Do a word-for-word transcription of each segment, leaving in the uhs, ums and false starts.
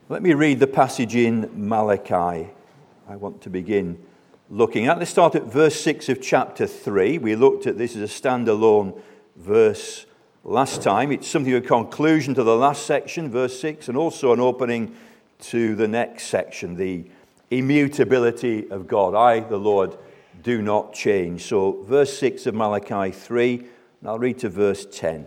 Let me read the passage in Malachi. I want to begin looking at. Let's start at verse six of chapter three. We looked at this as a standalone verse last time. It's something of a conclusion to the last section, verse six, and also an opening to the next section, the immutability of God. I, the Lord, do not change. So verse six of Malachi three, and I'll read to verse ten.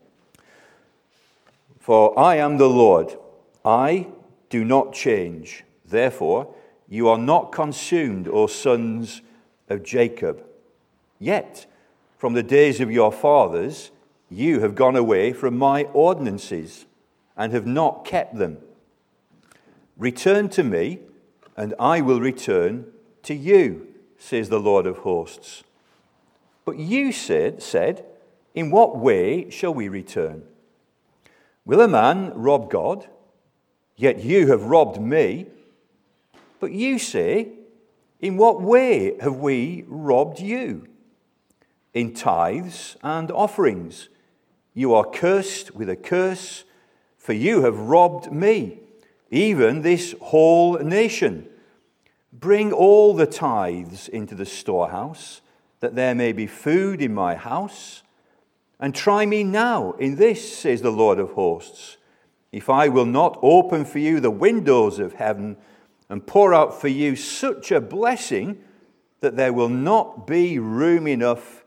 For I am the Lord, I do not change. Therefore, you are not consumed, O sons of Jacob. Yet, from the days of your fathers, you have gone away from my ordinances and have not kept them. Return to me, and I will return to you, says the Lord of hosts. But you said, said, in what way shall we return? Will a man rob God? Yet you have robbed me. But you say, in what way have we robbed you? In tithes and offerings. You are cursed with a curse, for you have robbed me, even this whole nation. Bring all the tithes into the storehouse, that there may be food in my house. And try me now in this, says the Lord of hosts, if I will not open for you the windows of heaven and pour out for you such a blessing that there will not be room enough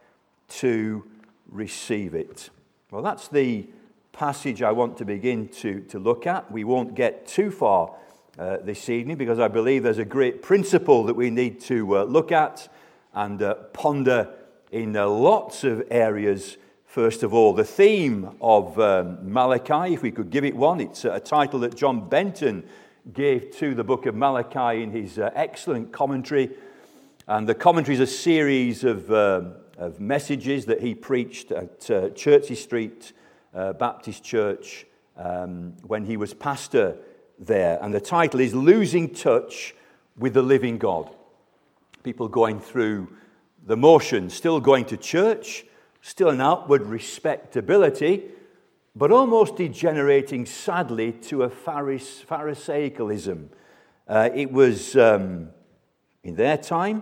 to receive it. Well, that's the passage I want to begin to, to look at. We won't get too far uh, this evening because I believe there's a great principle that we need to uh, look at and uh, ponder in uh, lots of areas. First of all, the theme of um, Malachi, if we could give it one, it's a title that John Benton gave to the book of Malachi in his uh, excellent commentary. And the commentary is a series of, um, of messages that he preached at uh, Churchy Street uh, Baptist Church um, when he was pastor there. And the title is Losing Touch with the Living God. People going through the motions, still going to church, still an outward respectability, but almost degenerating, sadly, to a Pharise- Pharisaicalism. Uh, it was, um, in their time,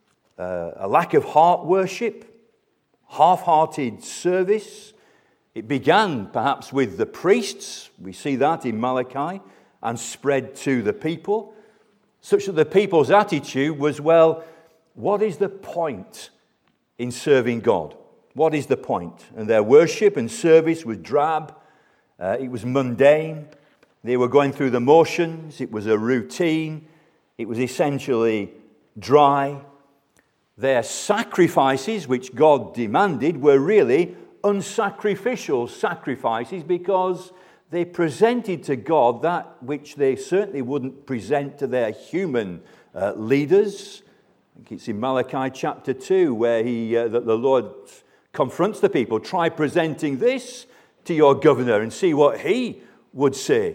uh, a lack of heart worship, half-hearted service. It began, perhaps, with the priests. We see that in Malachi, and spread to the people, such that the people's attitude was, well, what is the point in serving God? What is the point? And their worship and service was drab. Uh, it was mundane. They were going through the motions. It was a routine. It was essentially dry. Their sacrifices, which God demanded, were really unsacrificial sacrifices because they presented to God that which they certainly wouldn't present to their human uh, leaders. I think it's in Malachi chapter two where he, uh, that the Lord confronts the people. Try presenting this to your governor and see what he would say.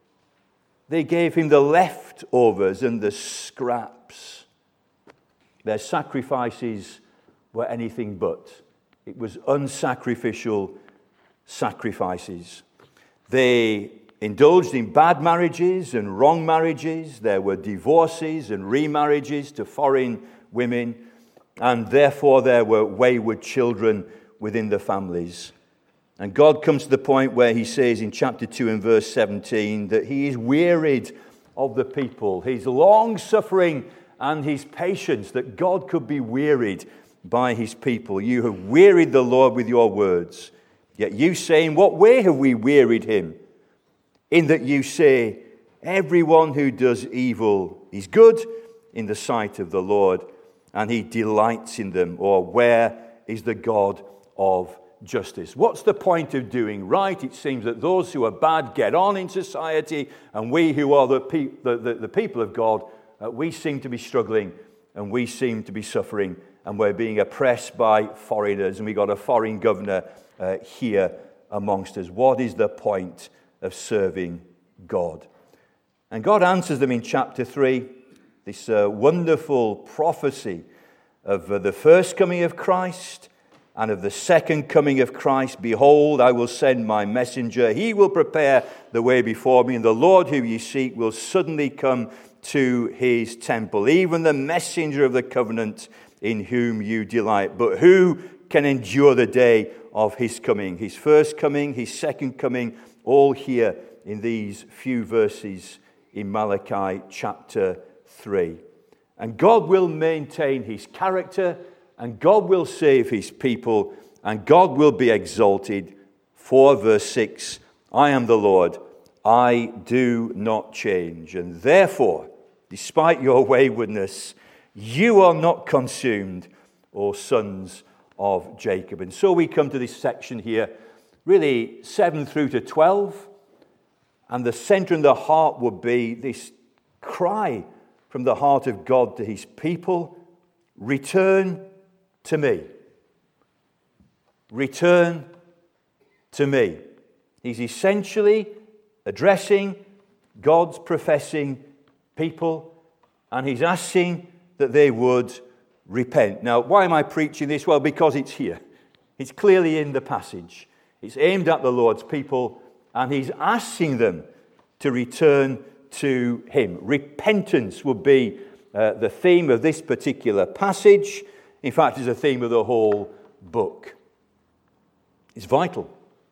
They gave him the leftovers and the scraps. Their sacrifices were anything but. It was unsacrificial sacrifices. They indulged in bad marriages and wrong marriages. There were divorces and remarriages to foreign women. And therefore there were wayward children within the families. And God comes to the point where he says in chapter two and verse seventeen that he is wearied of the people. His long-suffering and his patience, that God could be wearied by his people. You have wearied the Lord with your words. Yet you say, in what way have we wearied him? In that you say, everyone who does evil is good in the sight of the Lord, and he delights in them. Or where is the God of justice? What's the point of doing right? It seems that those who are bad get on in society, and we who are the, pe- the, the, the people of God, uh, we seem to be struggling, and we seem to be suffering, and we're being oppressed by foreigners, and we've got a foreign governor uh, here amongst us. What is the point of serving God? And God answers them in chapter three. This uh, wonderful prophecy of uh, the first coming of Christ and of the second coming of Christ. Behold, I will send my messenger. He will prepare the way before me, and the Lord whom ye seek will suddenly come to his temple, even the messenger of the covenant in whom you delight. But who can endure the day of his coming? His first coming, his second coming, all here in these few verses in Malachi chapter three. And God will maintain his character, and God will save his people, and God will be exalted. For verse six, I am the Lord, I do not change. And therefore, despite your waywardness, you are not consumed, O sons of Jacob. And so we come to this section here, really seven through to twelve. And the center and the heart would be this cry from the heart of God to his people: return to me. Return to me. He's essentially addressing God's professing people, and he's asking that they would repent. Now, why am I preaching this? Well, because it's here. It's clearly in the passage. It's aimed at the Lord's people, and he's asking them to return to him. Repentance would be uh, the theme of this particular passage. In fact, it's the theme of the whole book. It's vital.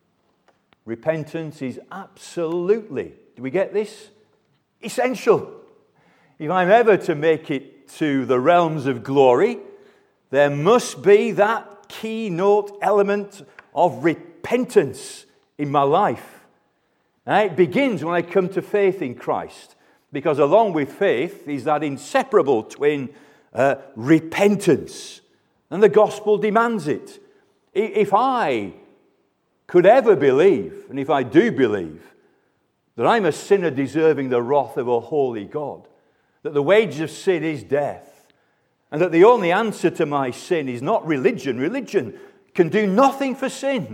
Repentance is absolutely, do we get this? Essential. If I'm ever to make it to the realms of glory, there must be that keynote element of repentance in my life. And it begins when I come to faith in Christ, because along with faith is that inseparable twin, uh, repentance. And the gospel demands it. If I could ever believe, and if I do believe, that I'm a sinner deserving the wrath of a holy God, that the wages of sin is death, and that the only answer to my sin is not religion. Religion can do nothing for sin.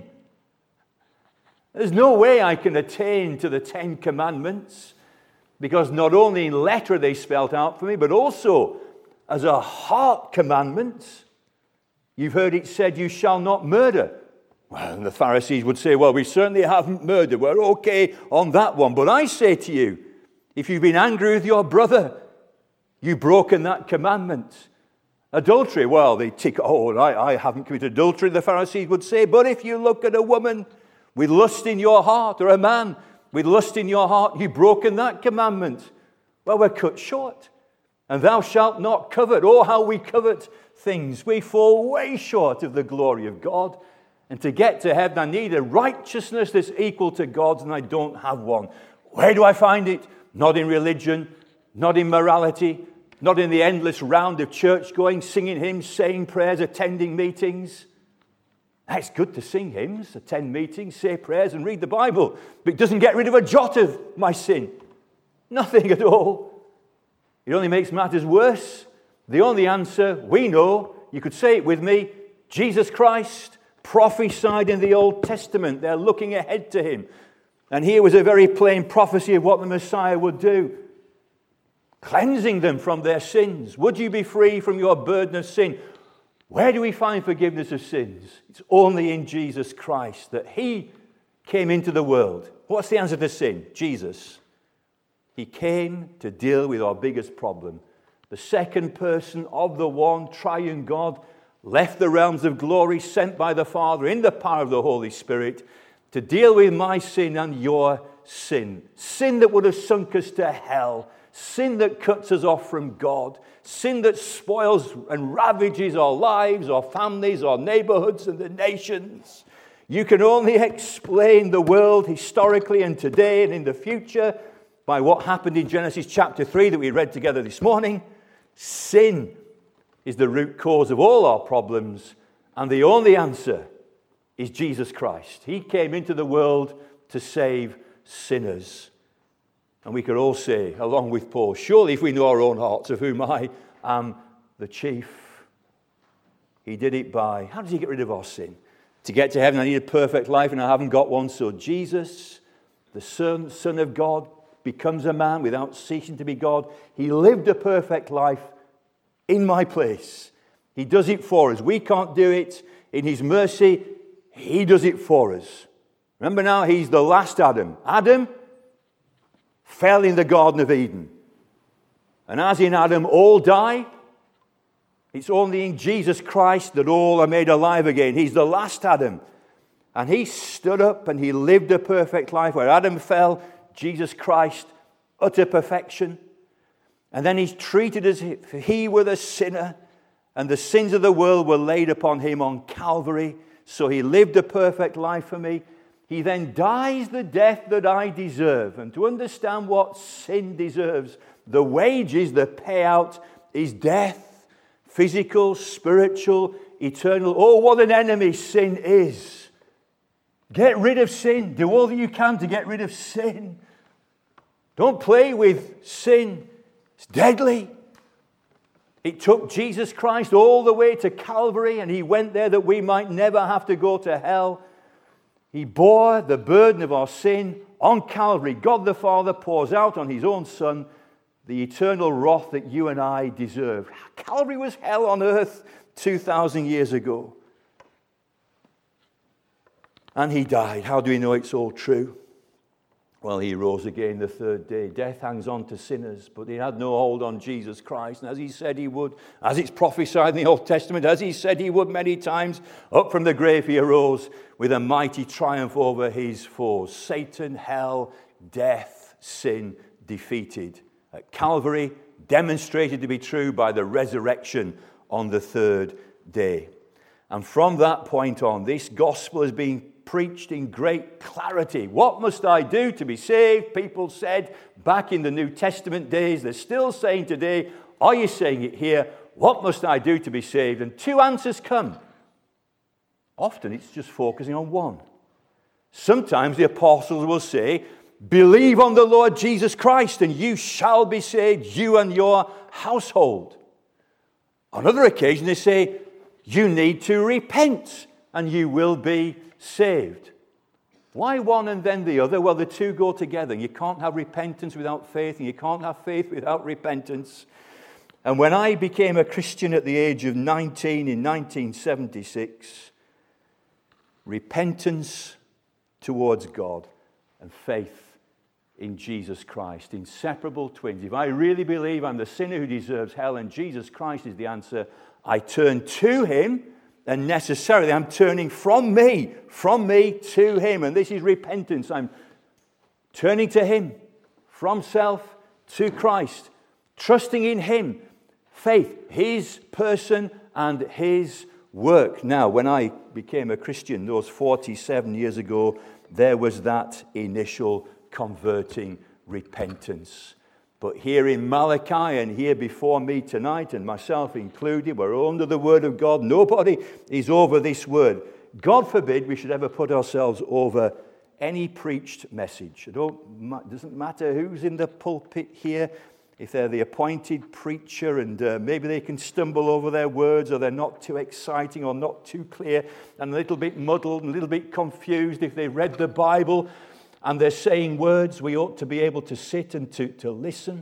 There's no way I can attain to the Ten Commandments, because not only in letter are they spelt out for me, but also as a heart commandment. You've heard it said, you shall not murder. Well, and the Pharisees would say, well, we certainly haven't murdered. We're okay on that one. But I say to you, if you've been angry with your brother, you've broken that commandment. Adultery, well, they tick, oh, I, I haven't committed adultery, the Pharisees would say. But if you look at a woman with lust in your heart, or a man with lust in your heart, you've broken that commandment. Well, we're cut short. And thou shalt not covet. Oh, how we covet things. We fall way short of the glory of God. And to get to heaven, I need a righteousness that's equal to God's, and I don't have one. Where do I find it? Not in religion, not in morality, not in the endless round of church going, singing hymns, saying prayers, attending meetings. It's good to sing hymns, attend meetings, say prayers, and read the Bible, but it doesn't get rid of a jot of my sin. Nothing at all. It only makes matters worse. The only answer we know, you could say it with me, Jesus Christ, prophesied in the Old Testament. They're looking ahead to him. And here was a very plain prophecy of what the Messiah would do. Cleansing them from their sins. Would you be free from your burden of sin? Where do we find forgiveness of sins? It's only in Jesus Christ, that he came into the world. What's the answer to sin? Jesus. He came to deal with our biggest problem. The second person of the one triune God left the realms of glory, sent by the Father in the power of the Holy Spirit to deal with my sin and your sin. Sin that would have sunk us to hell. Sin that cuts us off from God. Sin that spoils and ravages our lives, our families, our neighborhoods, and the nations. You can only explain the world historically and today and in the future by what happened in Genesis chapter three that we read together this morning. Sin is the root cause of all our problems, and the only answer is Jesus Christ. He came into the world to save sinners. And we could all say, along with Paul, surely if we know our own hearts, of whom I am the chief. He did it by, how does he get rid of our sin? To get to heaven, I need a perfect life, and I haven't got one. So Jesus, the Son, Son of God, becomes a man without ceasing to be God. He lived a perfect life in my place. He does it for us. We can't do it. in his mercy, he does it for us. Remember now, he's the last Adam. Adam fell in the Garden of Eden. And as in Adam all die, it's only in Jesus Christ that all are made alive again. He's the last Adam. And he stood up and he lived a perfect life. Where Adam fell, Jesus Christ, utter perfection. And then he's treated as if he were the sinner, and the sins of the world were laid upon him on Calvary. So he lived a perfect life for me. He then dies the death that I deserve. And to understand what sin deserves, the wages, the payout, is death. Physical, spiritual, eternal. Oh, what an enemy sin is. Get rid of sin. Do all that you can to get rid of sin. Don't play with sin. It's deadly. It took Jesus Christ all the way to Calvary, and he went there that we might never have to go to hell. He bore the burden of our sin on Calvary. God the Father pours out on his own Son the eternal wrath that you and I deserve. Calvary was hell on earth two thousand years ago. And he died. How do we know it's all true? Well, he rose again the third day. Death hangs on to sinners, but he had no hold on Jesus Christ. And as he said he would, as it's prophesied in the Old Testament, as he said he would many times, up from the grave he arose with a mighty triumph over his foes. Satan, hell, death, sin defeated. At Calvary, demonstrated to be true by the resurrection on the third day. And from that point on, this gospel has been preached in great clarity. What must I do to be saved? People said back in the New Testament days. They're still saying today. Are you saying it here? What must I do to be saved? And two answers come. Often it's just focusing on one. Sometimes the apostles will say, believe on the Lord Jesus Christ and you shall be saved, you and your household. On other occasions they say, you need to repent and you will be saved. Why one and then the other? Well, the two go together. You can't have repentance without faith, and you can't have faith without repentance. And when I became a Christian at the age of nineteen in nineteen seventy-six, repentance towards God and faith in Jesus Christ, inseparable twins. If I really believe I'm the sinner who deserves hell and Jesus Christ is the answer, I turn to him. And necessarily I'm turning from me, from me to him. And this is repentance. I'm turning to him, from self to Christ, trusting in him, faith, his person and his work. Now, when I became a Christian those forty-seven years ago, there was that initial converting repentance. But here in Malachi and here before me tonight, and myself included, we're under the word of God. Nobody is over this word. God forbid we should ever put ourselves over any preached message. It don't, doesn't matter who's in the pulpit here. If they're the appointed preacher and uh, maybe they can stumble over their words, or they're not too exciting or not too clear and a little bit muddled and a little bit confused. If they read the Bible and they're saying words, we ought to be able to sit and to, to listen.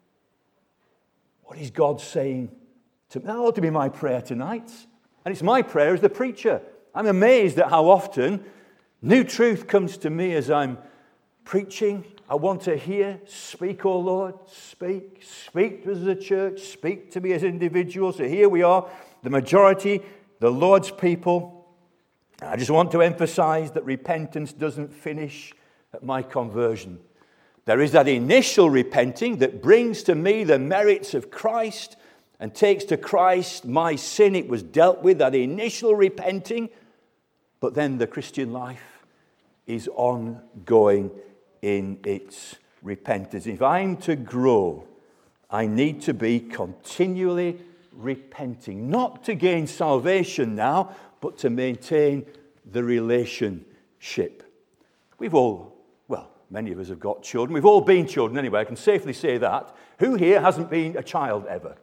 What is God saying to me? That ought to be my prayer tonight. And it's my prayer as the preacher. I'm amazed at how often new truth comes to me as I'm preaching. I want to hear, speak, oh Lord, speak. Speak to us as a church, speak to me as individuals. So here we are, the majority, the Lord's people. I just want to emphasize that repentance doesn't finish at my conversion. There is that initial repenting that brings to me the merits of Christ and takes to Christ my sin. It was dealt with, that initial repenting. But then the Christian life is ongoing in its repentance. If I'm to grow, I need to be continually repenting. Not to gain salvation now, but to maintain the relationship. We've all Many of us have got children. We've all been children anyway. I can safely say that. Who here hasn't been a child ever?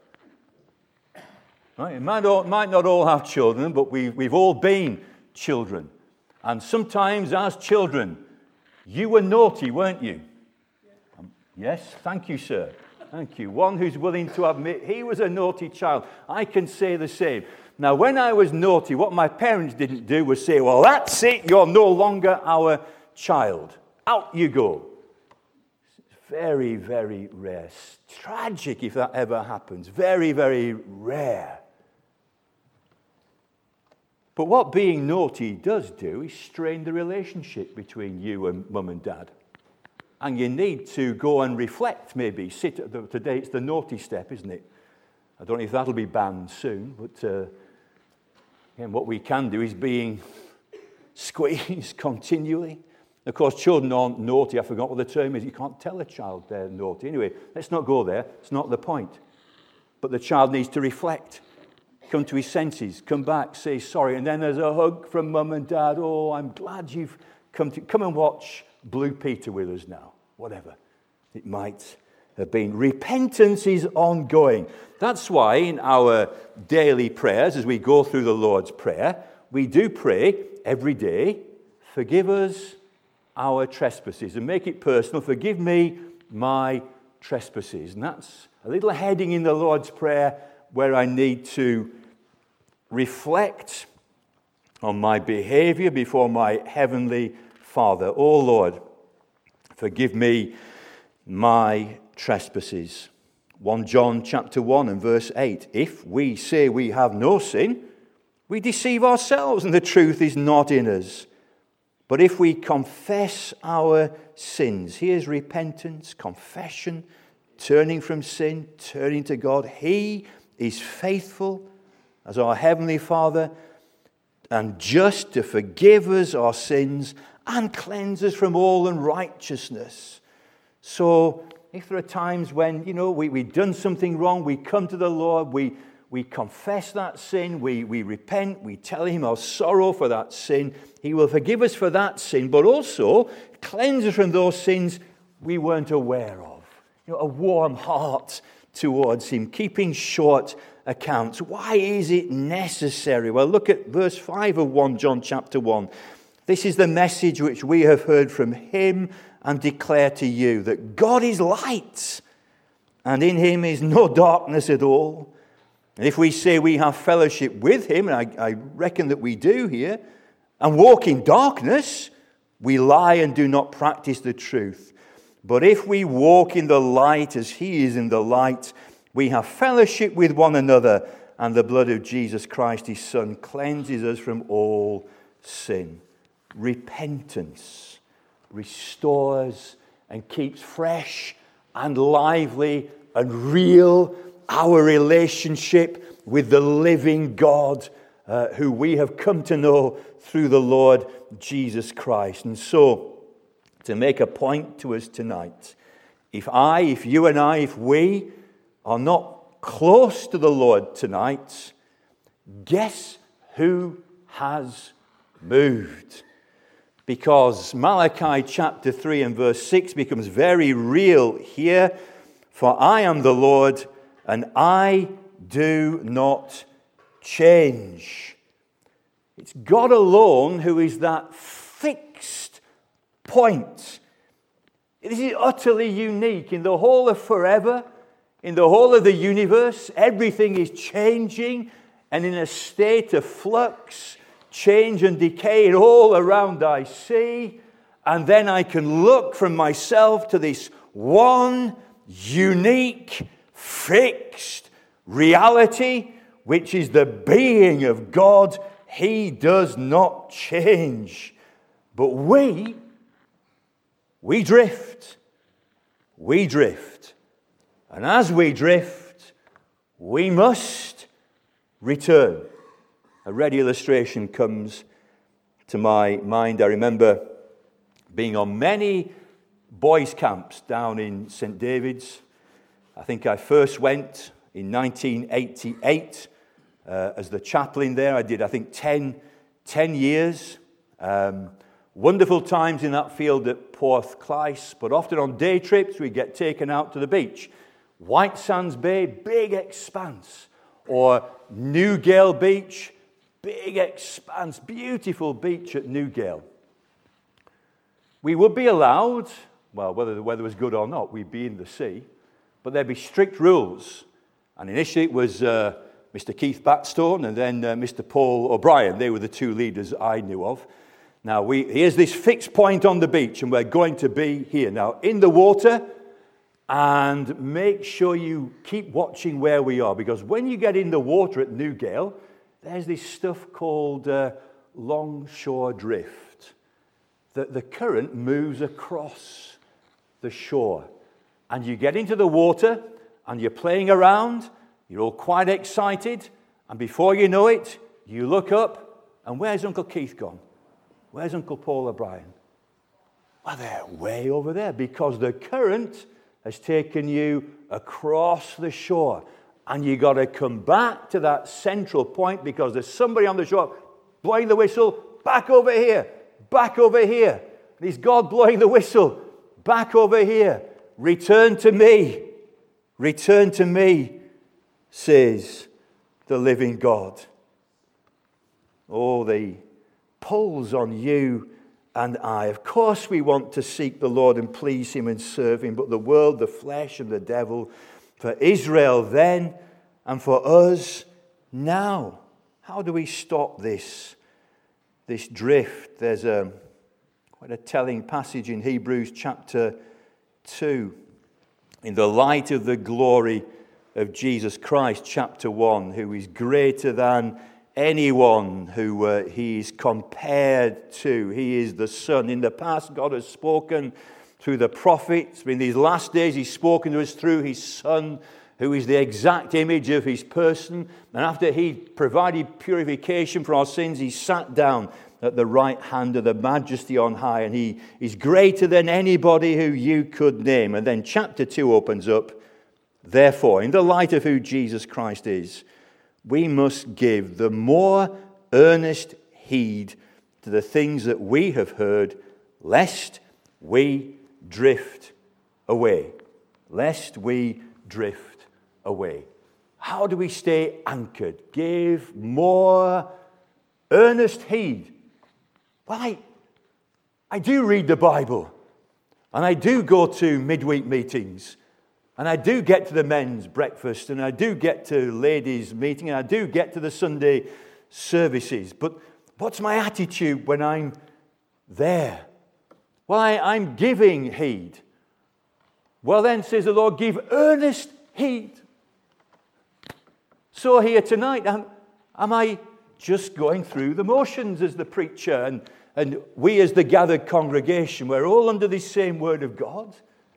Right? It might, all, might not all have children, but we, we've all been children. And sometimes as children, you were naughty, weren't you? Um, yes, thank you, sir. Thank you. One who's willing to admit he was a naughty child. I can say the same. Now, when I was naughty, what my parents didn't do was say, well, that's it, you're no longer our child. Out you go. It's very, very rare. It's tragic if that ever happens. Very, very rare. But what being naughty does do is strain the relationship between you and mum and dad. And you need to go and reflect, maybe. Sit at the, today it's the naughty step, isn't it? I don't know if that'll be banned soon, but uh, again, what we can do is being squeezed continually. Of course, children aren't naughty. I forgot what the term is. You can't tell a child they're naughty. Anyway, let's not go there. It's not the point. But the child needs to reflect, come to his senses, come back, say sorry, and then there's a hug from mum and dad. Oh, I'm glad you've come to come and watch Blue Peter with us now. Whatever it might have been. Repentance is ongoing. That's why in our daily prayers, as we go through the Lord's Prayer, we do pray every day, forgive us our trespasses, and make it personal. Forgive me my trespasses. And that's a little heading in the Lord's Prayer where I need to reflect on my behavior before my heavenly Father. Oh Lord, forgive me my trespasses. First John chapter one and verse eight. If we say we have no sin, we deceive ourselves and the truth is not in us. But if we confess our sins, here's repentance, confession, turning from sin, turning to God. He is faithful as our heavenly Father and just to forgive us our sins and cleanse us from all unrighteousness. So if there are times when, you know, we, we've done something wrong, we come to the Lord, we, we confess that sin, we, we repent, we tell him our sorrow for that sin. He will forgive us for that sin, but also cleanse us from those sins we weren't aware of. You know, a warm heart towards him, keeping short accounts. Why is it necessary? Well, look at verse five of First John chapter one. This is the message which we have heard from him and declare to you, that God is light, and in him is no darkness at all. And if we say we have fellowship with him, and I, I reckon that we do here, and walk in darkness, we lie and do not practice the truth. But if we walk in the light as he is in the light, we have fellowship with one another, and the blood of Jesus Christ, his Son, cleanses us from all sin. Repentance restores and keeps fresh and lively and real our relationship with the living God uh, who we have come to know through the Lord Jesus Christ. And so, to make a point to us tonight, if I, if you and I, if we are not close to the Lord tonight, guess who has moved? Because Malachi chapter three and verse six becomes very real here. For I am the Lord, and I do not change. It's God alone who is that fixed point. It is utterly unique in the whole of forever, in the whole of the universe. Everything is changing and in a state of flux. Change and decay all around I see, and then I can look from myself to this one unique, fixed reality, which is the being of God. He does not change. But we, we drift. We drift. And as we drift, we must return. A red illustration comes to my mind. I remember being on many boys' camps down in Saint David's. I think I first went in nineteen eighty-eight uh, as the chaplain there. I did, I think, ten, ten years. Um, wonderful times in that field at Porthclais, but often on day trips we get taken out to the beach. White Sands Bay, big expanse, or Newgale Beach, big expanse, beautiful beach at Newgale. We would be allowed, well, whether the weather was good or not, we'd be in the sea. but there'd be strict rules. And initially it was uh, Mister Keith Batstone and then uh, Mister Paul O'Brien. They were the two leaders I knew of. Now, we, here's this fixed point on the beach, and we're going to be here. Now, in the water, and make sure you keep watching where we are, because when you get in the water at Newgale, there's this stuff called uh, longshore drift. The, the current moves across the shore, and you get into the water, and you're playing around, you're all quite excited, and before you know it, you look up, and where's Uncle Keith gone? Where's Uncle Paul O'Brien? Well, they're way over there, because the current has taken you across the shore. And you got to come back to that central point, because there's somebody on the shore blowing the whistle, back over here, back over here. And is God blowing the whistle, back over here. Return to me, return to me, says the living God. Oh, the pulls on you and I. Of course we want to seek the Lord and please him and serve him, but the world, the flesh, and the devil, for Israel then and for us now. How do we stop this, this drift? There's a quite a telling passage in Hebrews chapter two. In the light of the glory of Jesus Christ, chapter one, who is greater than anyone who uh, he is compared to. He is the Son. In the past, God has spoken through the prophets. In these last days, he's spoken to us through his Son, who is the exact image of his person. And after he provided purification for our sins, he sat down at the right hand of the Majesty on high. And he is greater than anybody who you could name. And then chapter two opens up. Therefore, in the light of who Jesus Christ is, we must give the more earnest heed to the things that we have heard, lest we drift away. Lest we drift away. How do we stay anchored? Give more earnest heed. Well, I, I do read the Bible, and I do go to midweek meetings, and I do get to the men's breakfast, and I do get to ladies' meeting, and I do get to the Sunday services. But what's my attitude when I'm there? Well, I, I'm giving heed. Well, then, says the Lord, give earnest heed. So here tonight, am, am I just going through the motions as the preacher, and, and we as the gathered congregation, we're all under this same word of God?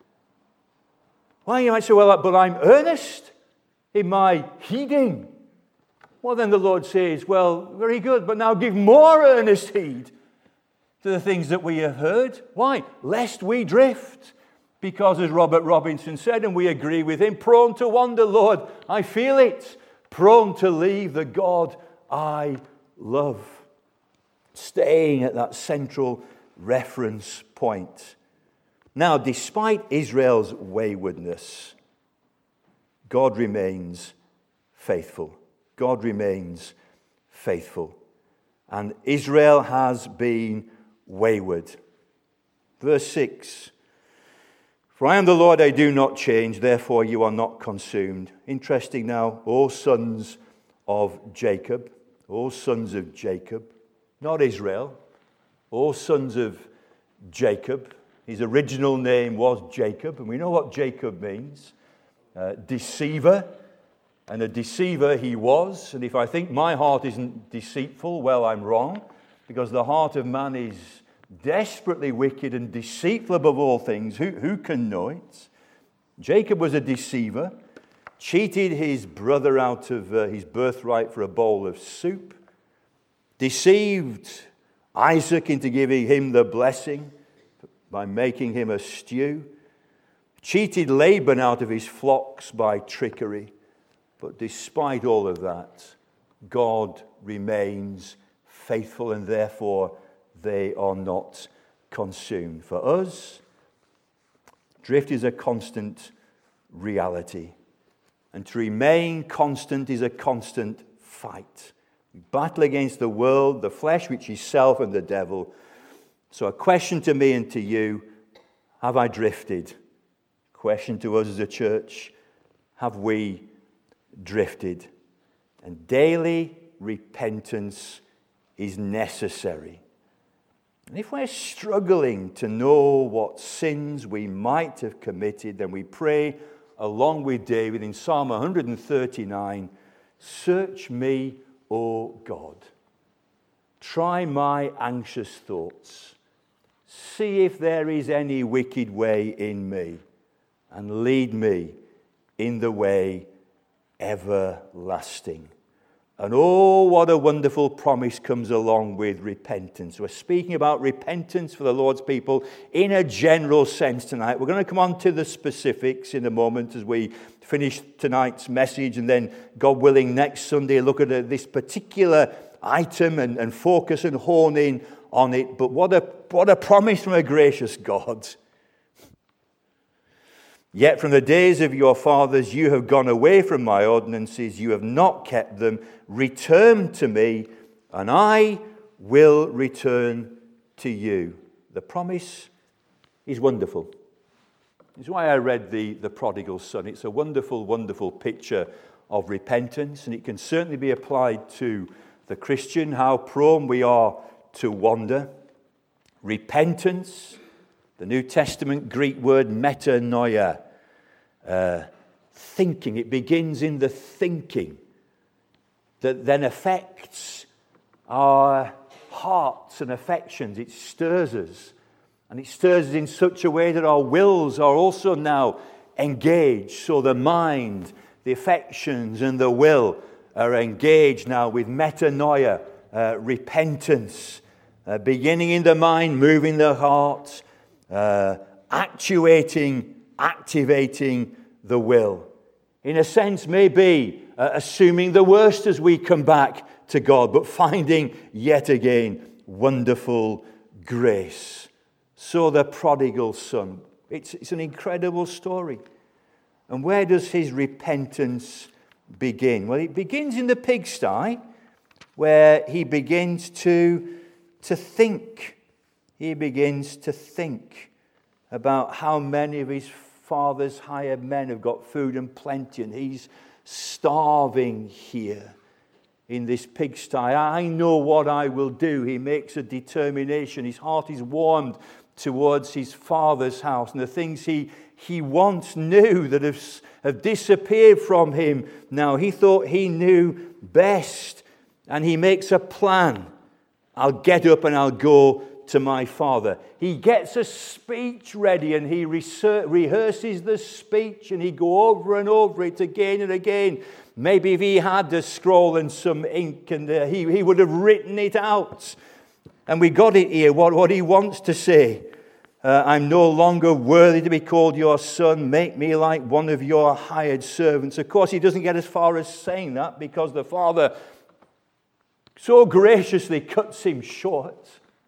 Well, you might say, well, but I'm earnest in my heeding. Well, then the Lord says, well, very good, but now give more earnest heed to the things that we have heard. Why? Lest we drift. Because as Robert Robinson said, and we agree with him, prone to wander, Lord, I feel it. Prone to leave the God I love. Staying at that central reference point. Now, despite Israel's waywardness, God remains faithful. God remains faithful. And Israel has been wayward. Verse six. For I am the Lord, I do not change, therefore you are not consumed. Interesting now, O sons of Jacob, O sons of Jacob, not Israel, O sons of Jacob. His original name was Jacob, and we know what Jacob means. Uh, deceiver, and a deceiver he was. And if I think my heart isn't deceitful, well, I'm wrong, because the heart of man is desperately wicked and deceitful above all things. Who, who can know it? Jacob was a deceiver, cheated his brother out of uh, his birthright for a bowl of soup, deceived Isaac into giving him the blessing by making him a stew, cheated Laban out of his flocks by trickery. But despite all of that, God remains faithful, and therefore they are not consumed. For us, drift is a constant reality. And to remain constant is a constant fight. We battle against the world, the flesh, which is self, and the devil. So a question to me and to you, have I drifted? question to us as a church: have we drifted? And daily repentance is necessary. And if we're struggling to know what sins we might have committed, then we pray along with David in Psalm one thirty-nine, "Search me, O God. Try my anxious thoughts. See if there is any wicked way in me, and lead me in the way everlasting." And oh, what a wonderful promise comes along with repentance. We're speaking about repentance for the Lord's people in a general sense tonight. We're going to come on to the specifics in a moment as we finish tonight's message, and then, God willing, next Sunday look at this particular item and, and focus and hone in on it. But what a, what a promise from a gracious God. "Yet from the days of your fathers you have gone away from my ordinances, you have not kept them. Return to me, and I will return to you." The promise is wonderful. It's why I read the, the prodigal son. It's a wonderful, wonderful picture of repentance, and it can certainly be applied to the Christian, how prone we are to wander. Repentance, the New Testament Greek word metanoia, uh, thinking. It begins in the thinking that then affects our hearts and affections. It stirs us. And it stirs us in such a way that our wills are also now engaged. So the mind, the affections, and the will are engaged now with metanoia, uh, repentance, uh, beginning in the mind, moving the heart, uh, actuating, activating the will. In a sense, maybe uh, assuming the worst as we come back to God, but finding yet again wonderful grace. So the prodigal son. It's, it's an incredible story. And where does his repentance begin? Well, it begins in the pigsty, where he begins to, to think. He begins to think about how many of his father's hired men have got food and plenty, and he's starving here in this pigsty. I know what I will do. He makes a determination. His heart is warmed towards his father's house, and the things he, he once knew that have, have disappeared from him now. He thought he knew best, and he makes a plan. I'll get up and I'll go to my father. He gets a speech ready, and he rehearses the speech, and he go over and over it again and again. Maybe if he had a scroll and some ink, and uh, he, he would have written it out. And we got it here, what, what he wants to say. Uh, I'm no longer worthy to be called your son. Make me like one of your hired servants. Of course, he doesn't get as far as saying that, because the father so graciously cuts him short.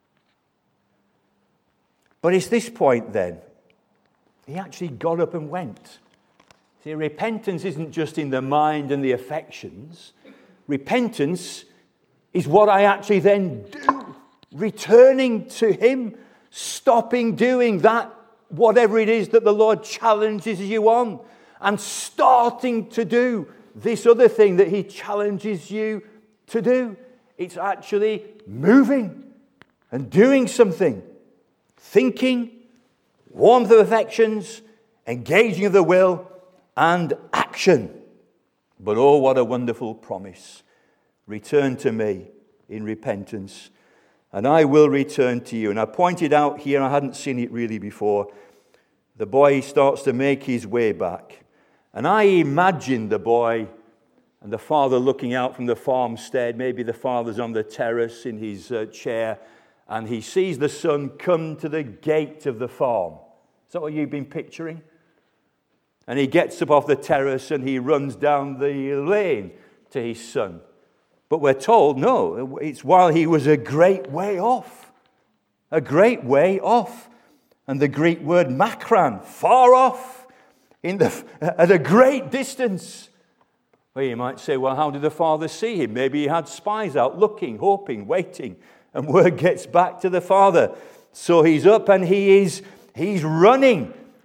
But it's this point then. He actually got up and went. See, repentance isn't just in the mind and the affections. Repentance is what I actually then do. Returning to him, stopping doing that, whatever it is that the Lord challenges you on, and starting to do this other thing that he challenges you to do. It's actually moving and doing something. Thinking, warmth of affections, engaging of the will, and action. But oh, what a wonderful promise. Return to me in repentance, and I will return to you. And I pointed out here, I hadn't seen it really before, the boy starts to make his way back. And I imagine the boy and the father looking out from the farmstead. Maybe the father's on the terrace in his uh, chair, and he sees the son come to the gate of the farm. Is that what you've been picturing? And he gets up off the terrace and he runs down the lane to his son. But we're told, no, it's while he was a great way off. A great way off. And the Greek word makran, far off, in the, at a great distance. Well, you might say, well, how did the father see him? Maybe he had spies out looking, hoping, waiting. And word gets back to the father. So he's up and he is he's running.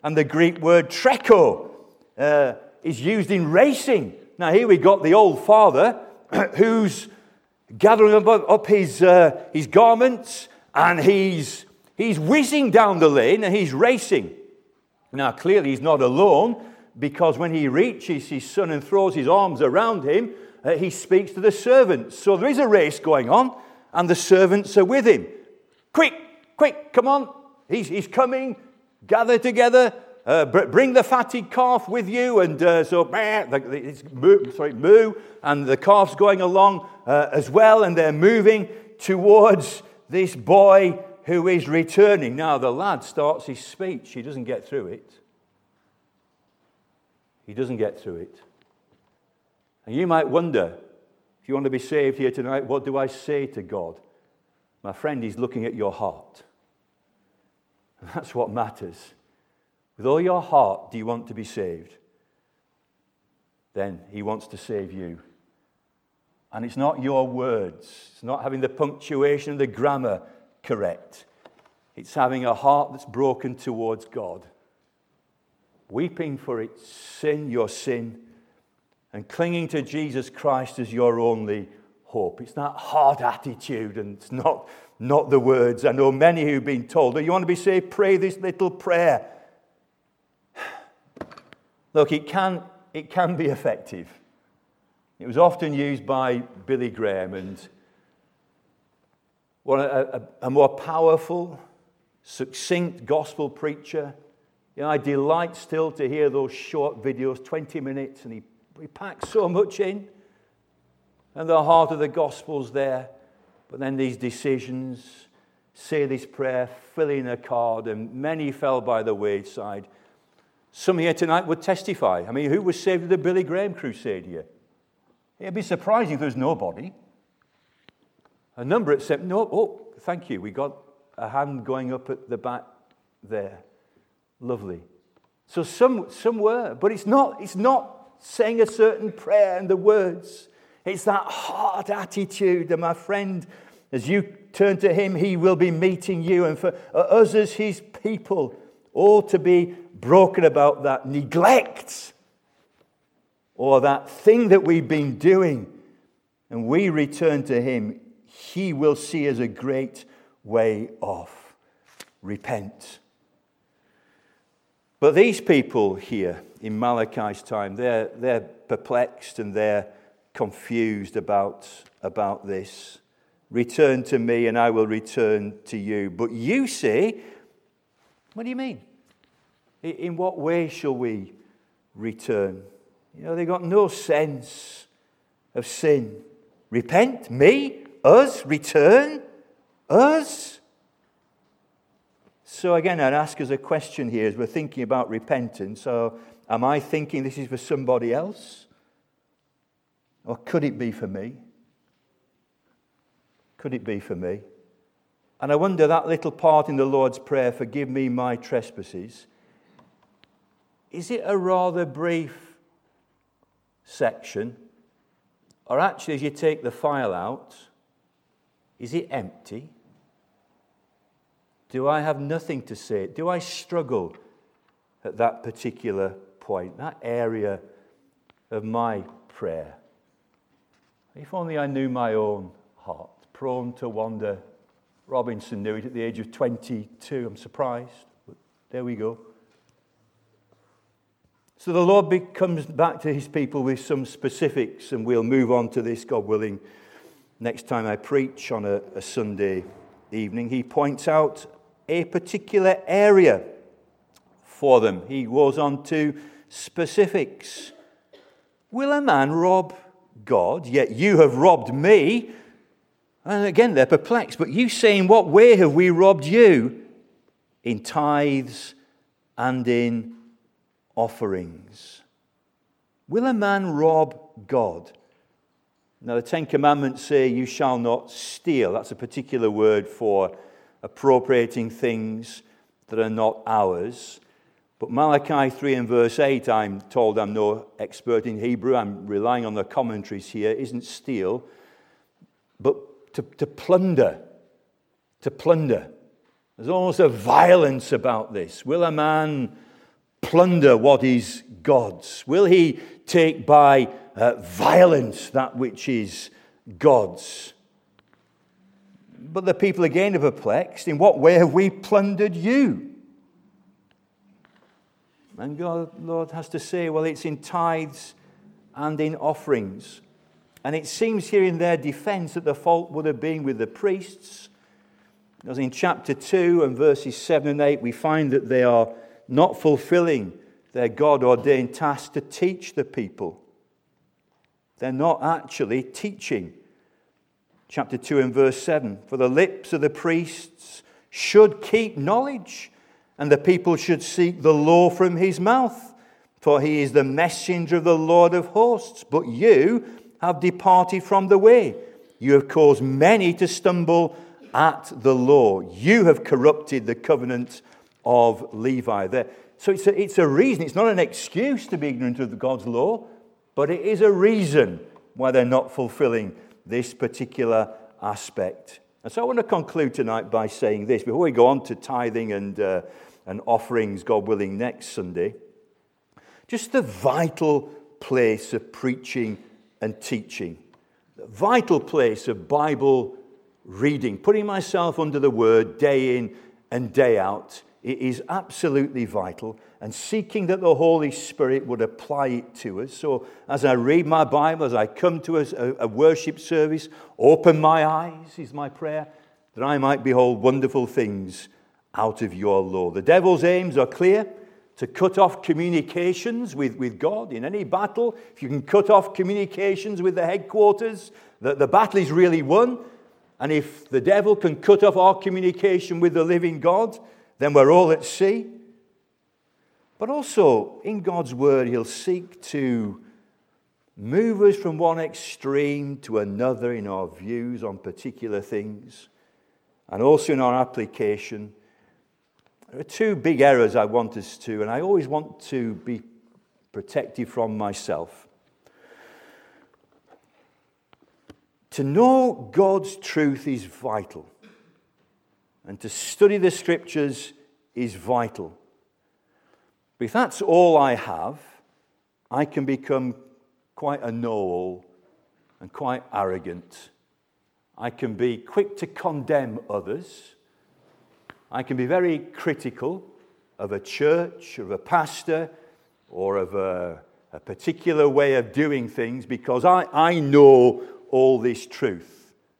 And the Greek word treko uh, is used in racing. Now here we got the old father who's gathering up, up his, uh, his garments, and he's, he's whizzing down the lane and he's racing. Now clearly he's not alone, because when he reaches his son and throws his arms around him, uh, he speaks to the servants. So there is a race going on, and the servants are with him. Quick, quick, come on. He's, he's coming. Gather together. Uh, bring the fatted calf with you. And uh, so, it's moo, sorry, moo, and the calf's going along uh, as well, and they're moving towards this boy who is returning. Now, the lad starts his speech. He doesn't get through it. He doesn't get through it. And you might wonder, if you want to be saved here tonight, what do I say to God? My friend, he's looking at your heart. And that's what matters. With all your heart, do you want to be saved? Then he wants to save you. And it's not your words. It's not having the punctuation and the grammar correct. It's having a heart that's broken towards God. Weeping for its sin, your sin, and clinging to Jesus Christ as your only hope. It's that heart attitude, and it's not, not the words. I know many who've been told, oh, you want to be saved, pray this little prayer. Look, it can, it can be effective. It was often used by Billy Graham, and what a, a, a more powerful, succinct gospel preacher. You know, I delight still to hear those short videos, twenty minutes, and he, he packs so much in. And the heart of the gospel's there. But then these decisions, say this prayer, fill in a card, and many fell by the wayside. Some here tonight would testify. I mean, who was saved at the Billy Graham crusade here? It'd be surprising if there's nobody. A number except, no, oh, thank you. We got a hand going up at the back there. Lovely. So some some were, but it's not, it's not saying a certain prayer and the words. It's that heart attitude. And my friend, as you turn to him, he will be meeting you. And for us as his people, all to be broken about that neglect or that thing that we've been doing, and we return to him, he will see us a great way off. Repent. But these people here in Malachi's time, they're, they're perplexed and they're confused about, about this. Return to me and I will return to you. But you say, what do you mean? In what way shall we return? You know, they've got no sense of sin. Repent? Me? Us? Return? Us? So again, I'd ask us a question here as we're thinking about repentance. So, am I thinking this is for somebody else? Or could it be for me? Could it be for me? And I wonder, that little part in the Lord's Prayer, forgive me my trespasses, is it a rather brief section? Or actually, as you take the file out, is it empty? Do I have nothing to say? Do I struggle at that particular point, that area of my prayer? If only I knew my own heart, prone to wander. Robinson knew it at the age of twenty-two. I'm surprised, but there we go. So the Lord be, comes back to his people with some specifics, and we'll move on to this, God willing, next time I preach on a, a Sunday evening. He points out a particular area for them. He goes on to specifics. Will a man rob God? Yet you have robbed me. And again, they're perplexed. But you say, in what way have we robbed you? In tithes and in offerings. Will a man rob God? Now, the Ten Commandments say you shall not steal. That's a particular word for appropriating things that are not ours. But Malachi three and verse eight, I'm told, I'm no expert in Hebrew, I'm relying on the commentaries here, isn't steal, but to, to plunder. To plunder. There's almost a violence about this. Will a man plunder what is God's? Will he take by uh, violence that which is God's? But the people again are perplexed. In what way have we plundered you? And God, Lord has to say, well, it's in tithes and in offerings. And it seems here in their defense that the fault would have been with the priests. Because in chapter two and verses seven and eight, we find that they are not fulfilling their God-ordained task to teach the people. They're not actually teaching. Chapter two and verse seven, for the lips of the priests should keep knowledge, and the people should seek the law from his mouth, for he is the messenger of the Lord of hosts. But you have departed from the way. You have caused many to stumble at the law. You have corrupted the covenant of Levi. There. So it's a, it's a reason. It's not an excuse to be ignorant of God's law, but it is a reason why they're not fulfilling this particular aspect. And so I want to conclude tonight by saying this, before we go on to tithing and, uh, and offerings, God willing, next Sunday. Just the vital place of preaching and teaching. The vital place of Bible reading, putting myself under the word day in and day out. It is absolutely vital, and seeking that the Holy Spirit would apply it to us. So as I read my Bible, as I come to a, a worship service, open my eyes is my prayer, that I might behold wonderful things out of your law. The devil's aims are clear: to cut off communications with, with God. In any battle, if you can cut off communications with the headquarters, the, the battle is really won. And if the devil can cut off our communication with the living God, then we're all at sea. But also, in God's word, he'll seek to move us from one extreme to another in our views on particular things, and also in our application. There are two big errors I want us to, and I always want to be protective from myself. To know God's truth is vital. And to study the Scriptures is vital. But if that's all I have, I can become quite a know-all and quite arrogant. I can be quick to condemn others. I can be very critical of a church, of a pastor, or of a, a particular way of doing things because I, I know all this truth.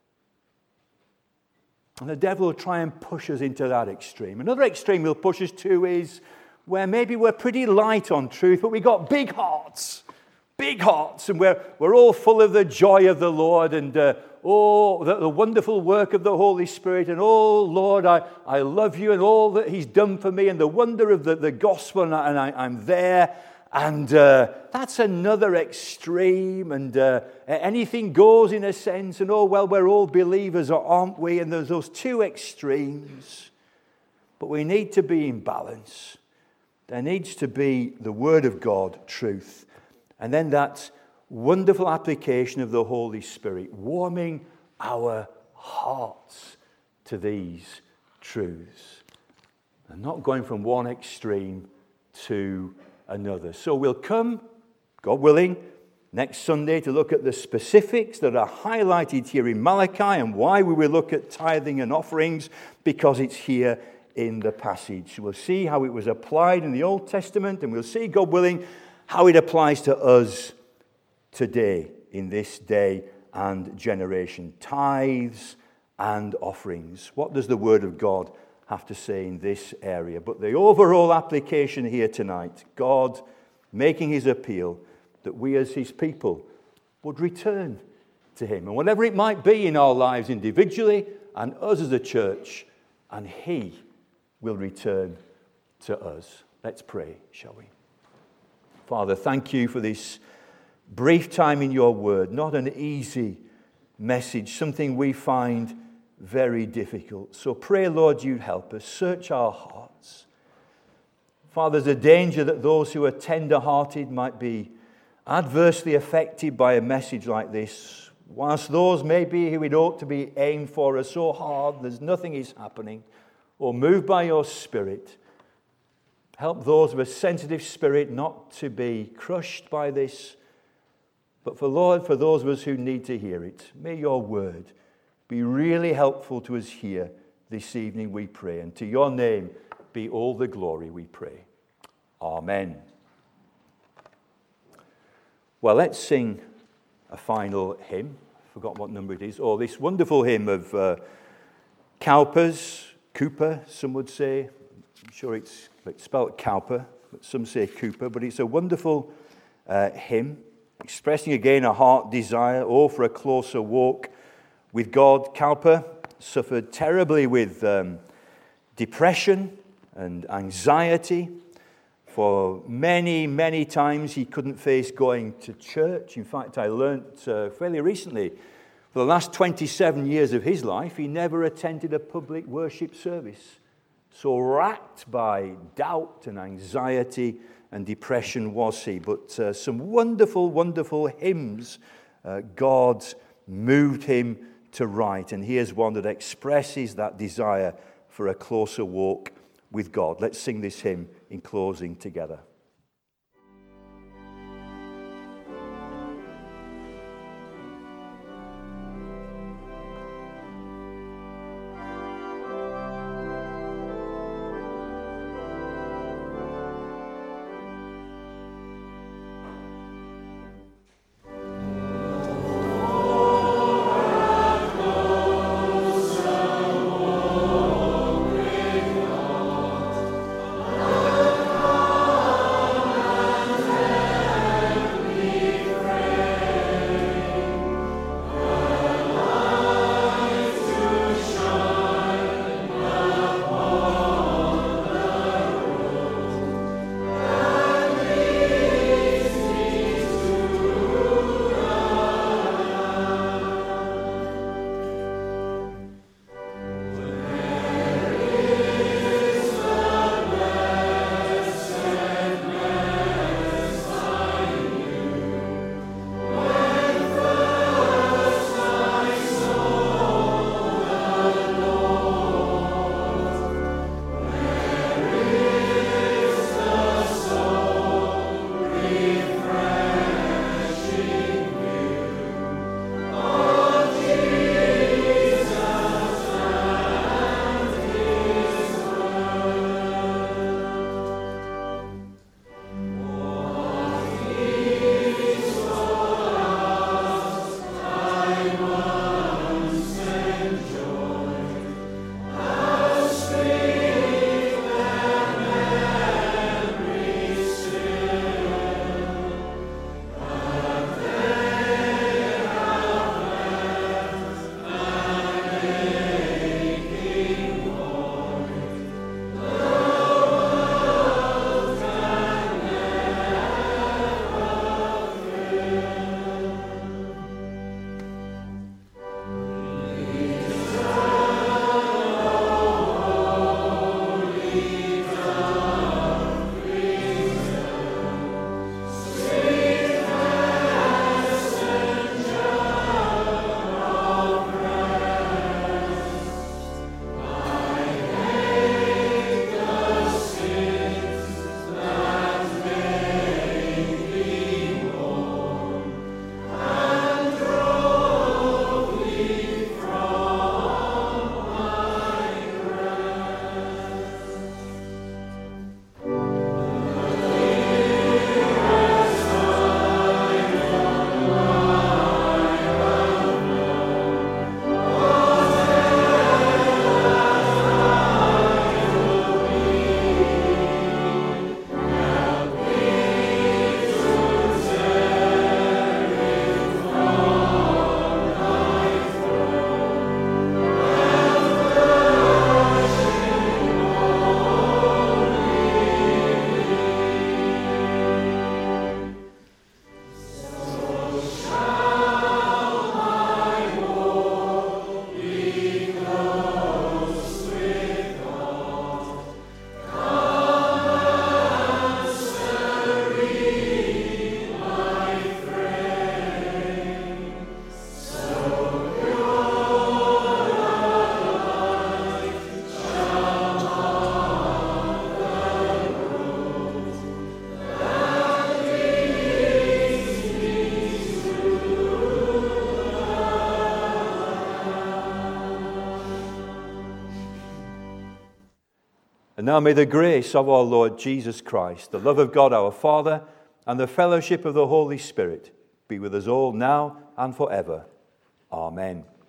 And the devil will try and push us into that extreme. Another extreme he'll push us to is where maybe we're pretty light on truth, but we've got big hearts. Big hearts. And we're, we're all full of the joy of the Lord and uh, oh, the, the wonderful work of the Holy Spirit. And oh, Lord, I, I love you and all that he's done for me and the wonder of the, the gospel. And, I, and I, I'm there. And uh, that's another extreme, and uh, anything goes in a sense, and oh, well, we're all believers, aren't we? And there's those two extremes. But we need to be in balance. There needs to be the Word of God, truth, and then that wonderful application of the Holy Spirit, warming our hearts to these truths, and not going from one extreme to another. So we'll come, God willing, next Sunday to look at the specifics that are highlighted here in Malachi and why we will look at tithing and offerings, because it's here in the passage. We'll see how it was applied in the Old Testament, and we'll see, God willing, how it applies to us today in this day and generation. Tithes and offerings. What does the Word of God have to say in this area? But the overall application here tonight, God making his appeal that we as his people would return to him. And whatever it might be in our lives individually and us as a church, and he will return to us. Let's pray, shall we? Father, thank you for this brief time in your word. Not an easy message, something we find very difficult. So pray, Lord, you'd help us. Search our hearts. Father, there's a danger that those who are tender-hearted might be adversely affected by a message like this. Whilst those maybe who it ought to be aimed for are so hard, there's nothing is happening. Or moved by your Spirit, Help those of a sensitive spirit not to be crushed by this, but for Lord, for those of us who need to hear it, may your word be really helpful to us here this evening, we pray. And to your name be all the glory, we pray. Amen. Well, let's sing a final hymn. I forgot what number it is. Oh, this wonderful hymn of uh, Cowper's, Cooper, some would say. I'm sure it's, it's spelled Cowper, but some say Cooper. But it's a wonderful uh, hymn, expressing again a heart desire, oh, for a closer walk with God. Cowper suffered terribly with um, depression and anxiety. For many, many times he couldn't face going to church. In fact, I learnt uh, fairly recently, for the last twenty-seven years of his life, he never attended a public worship service. So racked by doubt and anxiety and depression was he. But uh, some wonderful, wonderful hymns uh, God moved him to write. And here's one that expresses that desire for a closer walk with God. Let's sing this hymn in closing together. Oh And now may the grace of our Lord Jesus Christ, the love of God our Father, and the fellowship of the Holy Spirit be with us all now and forever. Amen.